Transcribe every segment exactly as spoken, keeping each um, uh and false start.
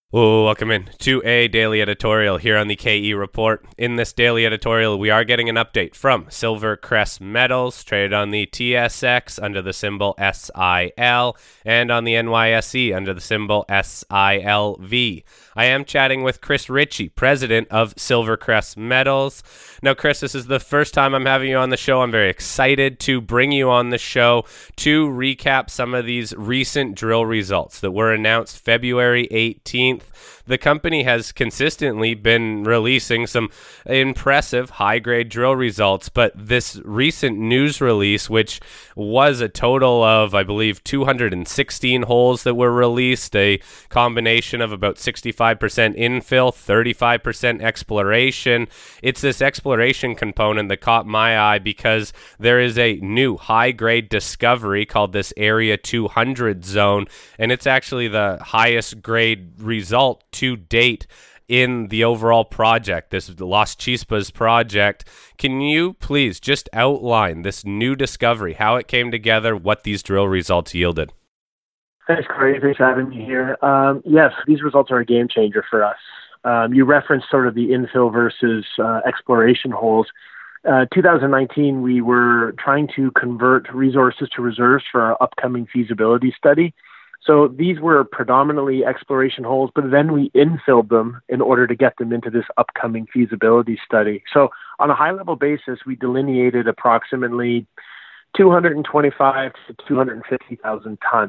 Oh, welcome in to a daily editorial here on the K E Report. In this daily editorial, we are getting an update from SilverCrest Metals, traded on the T S X under the symbol S I L and on the N Y S E under the symbol S I L V. I am chatting with Chris Ritchie, president of SilverCrest Metals. Now, Chris, this is the first time I'm having you on the show. I'm very excited to bring you on the show to recap some of these recent drill results that were announced February eighteenth. The company has consistently been releasing some impressive high-grade drill results, but this recent news release, which was a total of, I believe, two hundred sixteen holes that were released, a combination of about sixty-five percent infill, thirty-five percent exploration. It's this exploration component that caught my eye because there is a new high-grade discovery called this Area two hundred zone, and it's actually the highest grade result to date in the overall project, this Las Chispas project. Can you please just outline this new discovery, how it came together, what these drill results yielded? Thanks, Corey. Thanks for having me here. Um, yes, these results are a game changer for us. Um, you referenced sort of the infill versus uh, exploration holes. Uh, two thousand nineteen, we were trying to convert resources to reserves for our upcoming feasibility study. So these were predominantly exploration holes, but then we infilled them in order to get them into this upcoming feasibility study. So on a high-level basis, we delineated approximately two hundred twenty-five to two hundred fifty thousand tons.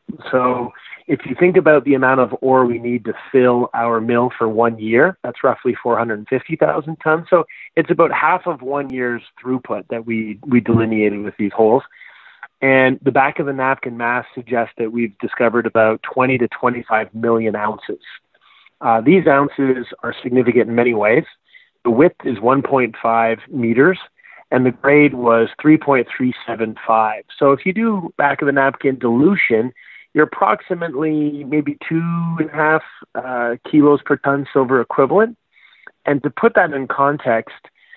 So if you think about the amount of ore we need to fill our mill for one year, that's roughly four hundred fifty thousand tons. So it's about half of one year's throughput that we, we delineated with these holes. And the back of the napkin math suggests that we've discovered about twenty to twenty-five million ounces. Uh, these ounces are significant in many ways. The width is one point five meters, and the grade was three point three seven five. So if you do back of the napkin dilution, you're approximately maybe two and a half uh, kilos per ton silver equivalent. And to put that in context,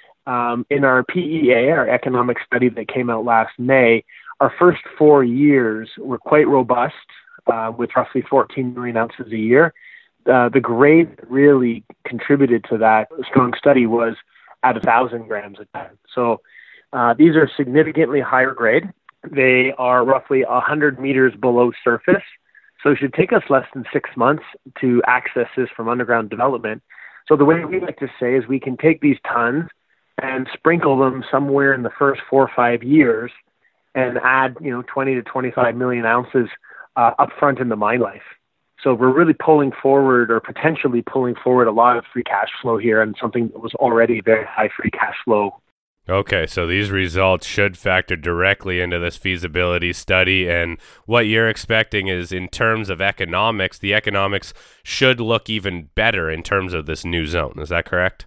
um, in our P E A, our economic study that came out last May, our first four years were quite robust, uh, with roughly fourteen million ounces a year. Uh, the grade that really contributed to that strong study was at one thousand grams a ton. So uh, these are significantly higher grade. They are roughly one hundred meters below surface. So it should take us less than six months to access this from underground development. So the way we like to say is we can take these tons and sprinkle them somewhere in the first four or five years and add, you know, twenty to twenty-five million ounces uh, upfront in the mine life. So we're really pulling forward, or potentially pulling forward, a lot of free cash flow here, and something that was already very high free cash flow. Okay, so these results should factor directly into this feasibility study, and what you're expecting is, in terms of economics, the economics should look even better in terms of this new zone. Is that correct?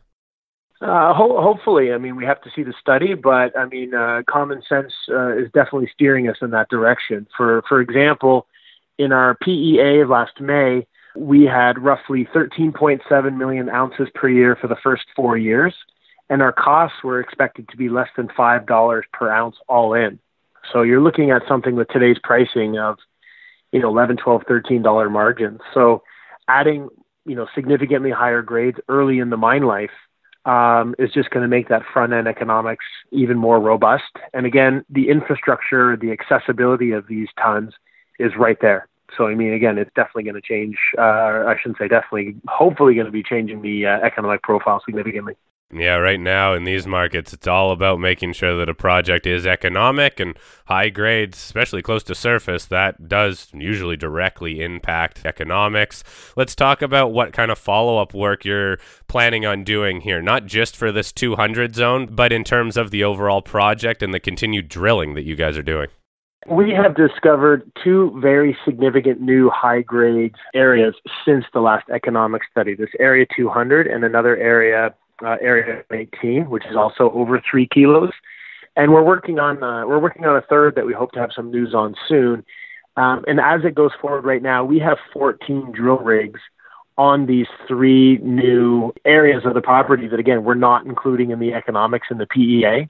Uh, ho- hopefully. I mean, we have to see the study, but I mean, uh, common sense uh, is definitely steering us in that direction. For for example, in our P E A of last May, we had roughly thirteen point seven million ounces per year for the first four years, and our costs were expected to be less than five dollars per ounce all in. So you're looking at something with today's pricing of, you know, eleven, twelve, thirteen dollars margins. So adding, you know, significantly higher grades early in the mine life Um, is just going to make that front-end economics even more robust. And again, the infrastructure, the accessibility of these tons is right there. So, I mean, again, it's definitely going to change, uh, I shouldn't say definitely, hopefully going to be changing the uh, economic profile significantly. Yeah, right now in these markets, it's all about making sure that a project is economic, and high grades, especially close to surface, that does usually directly impact economics. Let's talk about what kind of follow-up work you're planning on doing here, not just for this two hundred zone, but in terms of the overall project and the continued drilling that you guys are doing. We have discovered two very significant new high-grade areas since the last economic study, this Area two hundred and another area, Uh, area eighteen, which is also over three kilos, and we're working on uh, we're working on a third that we hope to have some news on soon. Um, and as it goes forward, right now we have fourteen drill rigs on these three new areas of the property that, again, we're not including in the economics in the P E A.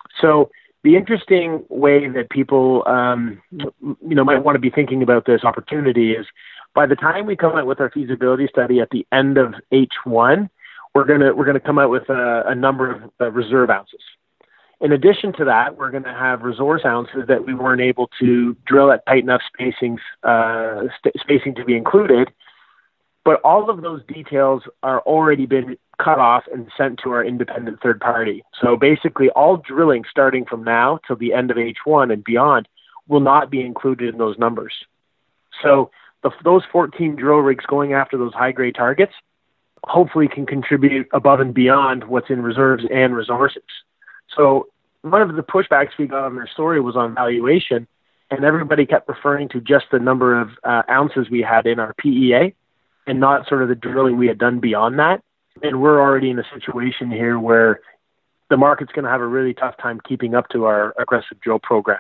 So the interesting way that people um, you know might want to be thinking about this opportunity is, By the time we come out with our feasibility study at the end of H one, we're gonna we're gonna come out with a, a number of uh, reserve ounces. In addition to that, we're going to have resource ounces that we weren't able to drill at tight enough spacings, uh, st- spacing to be included. But all of those details are already been cut off and sent to our independent third party. So basically, all drilling starting from now till the end of H one and beyond will not be included in those numbers. So the, those fourteen drill rigs going after those high-grade targets hopefully can contribute above and beyond what's in reserves and resources. So one of the pushbacks we got on their story was on valuation, and everybody kept referring to just the number of uh, ounces we had in our P E A and not sort of the drilling we had done beyond that. And we're already in a situation here where the market's going to have a really tough time keeping up to our aggressive drill program.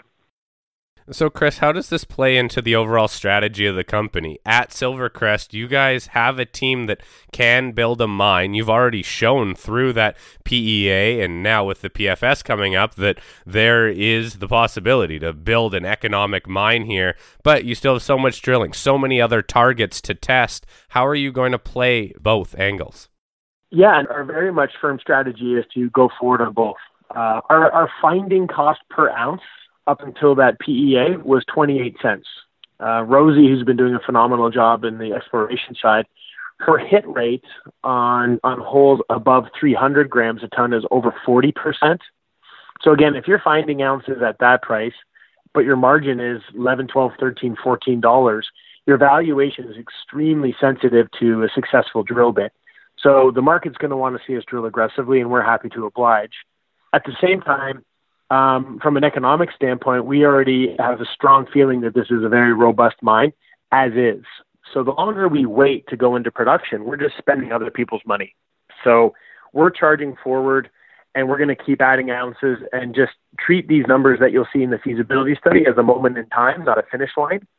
So, Chris, how does this play into the overall strategy of the company? At SilverCrest, you guys have a team that can build a mine. You've already shown through that P E A and now with the P F S coming up that there is the possibility to build an economic mine here, but you still have so much drilling, so many other targets to test. How are you going to play both angles? Yeah, and our very much firm strategy is to go forward on both. Uh, our, our finding cost per ounce up until that P E A was twenty-eight cents. Uh, Rosie, who's been doing a phenomenal job in the exploration side, her hit rate on, on holes above three hundred grams a ton is over forty percent. So again, if you're finding ounces at that price, but your margin is eleven, twelve, thirteen, fourteen dollars, your valuation is extremely sensitive to a successful drill bit. So the market's going to want to see us drill aggressively, and we're happy to oblige. At the same time, Um, from an economic standpoint, we already have a strong feeling that this is a very robust mine, as is. So the longer we wait to go into production, we're just spending other people's money. So we're charging forward, and we're going to keep adding ounces and just treat these numbers that you'll see in the feasibility study as a moment in time, not a finish line.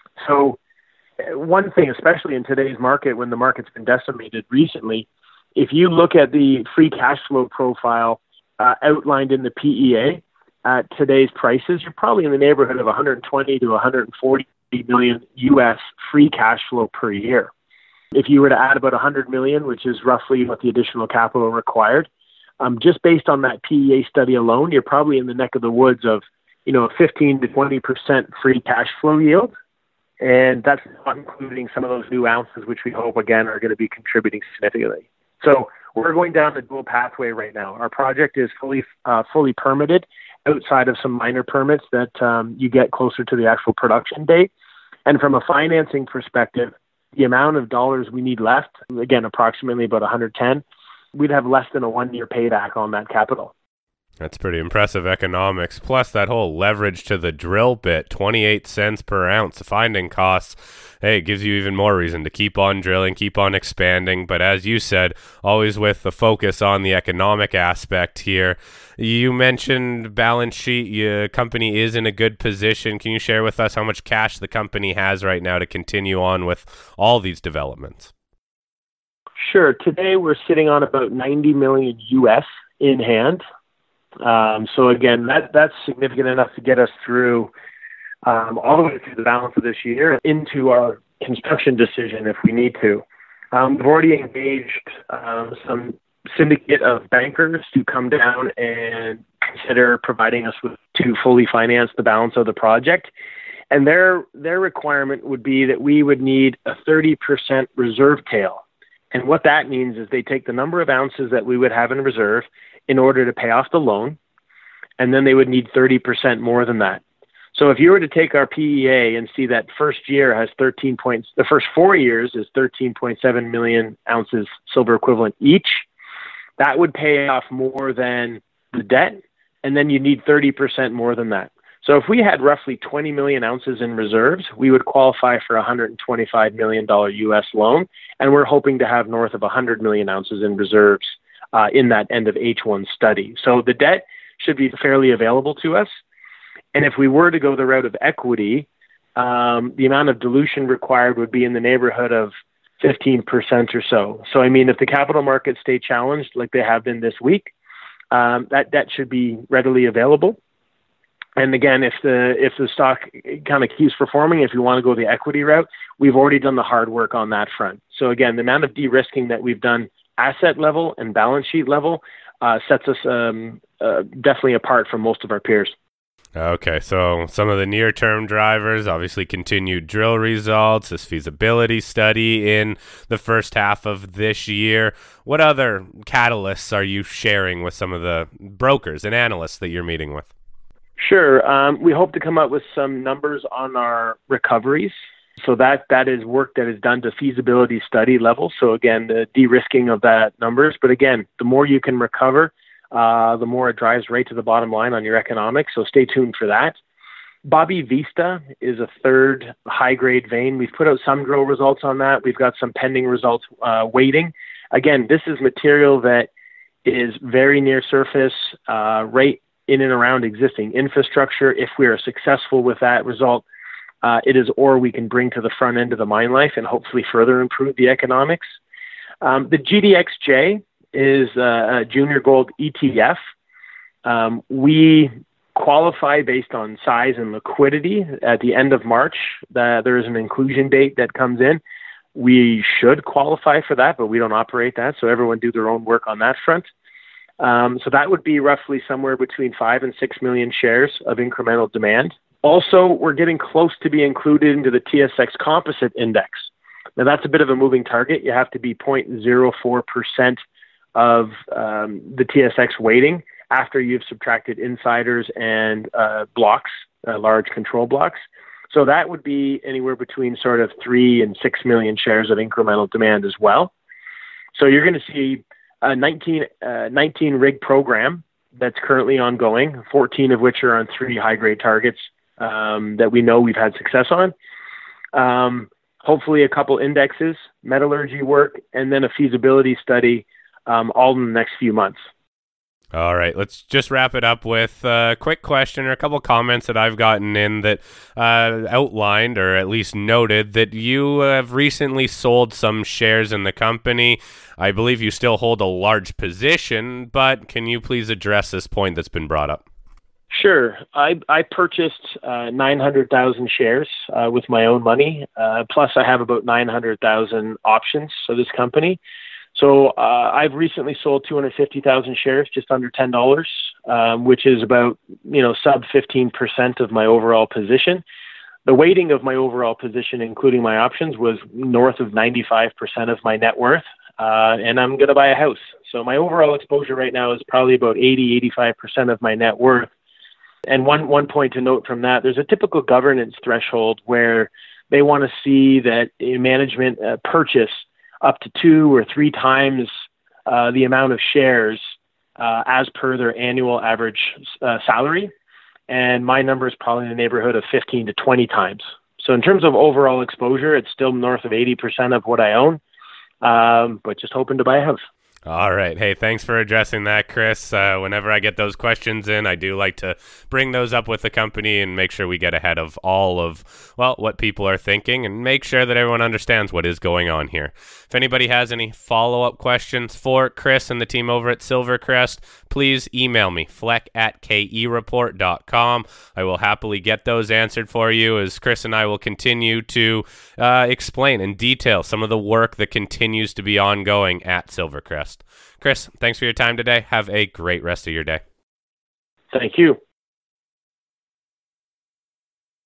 So one thing, especially in today's market, when the market's been decimated recently, if you look at the free cash flow profile Uh, outlined in the P E A at today's prices, you're probably in the neighborhood of one hundred twenty to one hundred forty million U S free cash flow per year. If you were to add about one hundred million, which is roughly what the additional capital required, um, just based on that P E A study alone, you're probably in the neck of the woods of, you know, fifteen to twenty percent free cash flow yield. And that's not including some of those new ounces, which we hope, again, are going to be contributing significantly. So we're going down the dual pathway right now. Our project is fully uh, fully permitted outside of some minor permits that um, you get closer to the actual production date. And from a financing perspective, the amount of dollars we need left, again, approximately about one hundred ten, we'd have less than a one-year payback on that capital. That's pretty impressive economics. Plus that whole leverage to the drill bit, twenty-eight cents per ounce finding costs. Hey, it gives you even more reason to keep on drilling, keep on expanding. But as you said, always with the focus on the economic aspect here. You mentioned balance sheet. Your company is in a good position. Can you share with us how much cash the company has right now to continue on with all these developments? Sure. Today we're sitting on about ninety million U S in hand. Um, so again, that that's significant enough to get us through um, all the way through the balance of this year into our construction decision if we need to. Um, we've already engaged um, some syndicate of bankers to come down and consider providing us with to fully finance the balance of the project. And their their requirement would be that we would need a thirty percent reserve tail. And what that means is they take the number of ounces that we would have in reserve in order to pay off the loan, and then they would need thirty percent more than that. So if you were to take our P E A and see that first year has thirteen points, the first four years is thirteen point seven million ounces silver equivalent each, that would pay off more than the debt, and then you need thirty percent more than that. So if we had roughly twenty million ounces in reserves, we would qualify for a one hundred twenty-five million dollars U S loan, and we're hoping to have north of one hundred million ounces in reserves uh, in that end of H one study. So the debt should be fairly available to us. And if we were to go the route of equity, um, the amount of dilution required would be in the neighborhood of fifteen percent or so. So, I mean, if the capital markets stay challenged like they have been this week, um, that debt should be readily available. And again, if the if the stock kind of keeps performing, if you want to go the equity route, we've already done the hard work on that front. So again, the amount of de-risking that we've done asset level and balance sheet level uh, sets us um, uh, definitely apart from most of our peers. Okay, so some of the near-term drivers, obviously continued drill results, this feasibility study in the first half of this year. What other catalysts are you sharing with some of the brokers and analysts that you're meeting with? Sure. Um, we hope to come up with some numbers on our recoveries. So that that is work that is done to feasibility study level. So again, the de-risking of that numbers. But again, the more you can recover, Uh, the more it drives right to the bottom line on your economics. So stay tuned for that. Bobby Vista is a third high-grade vein. We've put out some drill results on that. We've got some pending results uh, waiting. Again, this is material that is very near surface, uh, right in and around existing infrastructure. If we are successful with that result, uh, it is ore we can bring to the front end of the mine life and hopefully further improve the economics. Um, the G D X J is a junior gold E T F. Um, we qualify based on size and liquidity at the end of March. Uh, there is an inclusion date that comes in. We should qualify for that, but we don't operate that. So everyone do their own work on that front. Um, so that would be roughly somewhere between five and six million shares of incremental demand. Also, we're getting close to be included into the T S X Composite Index. Now that's a bit of a moving target. You have to be zero point zero four percent of um, the T S X weighting after you've subtracted insiders and uh, blocks, uh, large control blocks. So that would be anywhere between sort of three and six million shares of incremental demand as well. So you're going to see a nineteen, uh, nineteen rig program that's currently ongoing, fourteen of which are on three high-grade targets um, that we know we've had success on. Um, hopefully a couple indexes, metallurgy work, and then a feasibility study Um, all in the next few months. All right, let's just wrap it up with a quick question or a couple comments that I've gotten in that uh, outlined or at least noted that you have recently sold some shares in the company. I believe you still hold a large position, but can you please address this point that's been brought up? Sure. I, I purchased uh, nine hundred thousand shares uh, with my own money. Uh, plus, I have about nine hundred thousand options for this company. So uh, I've recently sold two hundred fifty thousand shares, just under ten dollars, um, which is about, you know, sub fifteen percent of my overall position. The weighting of my overall position, including my options, was north of ninety-five percent of my net worth, uh, and I'm going to buy a house. So my overall exposure right now is probably about eighty, eighty-five percent of my net worth. And one, one point to note from that, there's a typical governance threshold where they want to see that management uh, purchase up to two or three times uh, the amount of shares uh, as per their annual average uh, salary. And my number is probably in the neighborhood of fifteen to twenty times. So in terms of overall exposure, it's still north of eighty percent of what I own, um, but just hoping to buy a house. All right. Hey, thanks for addressing that, Chris. Uh, whenever I get those questions in, I do like to bring those up with the company and make sure we get ahead of all of, well, what people are thinking and make sure that everyone understands what is going on here. If anybody has any follow-up questions for Chris and the team over at Silvercrest, please email me, fleck at k e report dot com. I will happily get those answered for you as Chris and I will continue to uh, explain in detail some of the work that continues to be ongoing at Silvercrest. Chris, thanks for your time today. Have a great rest of your day. Thank you.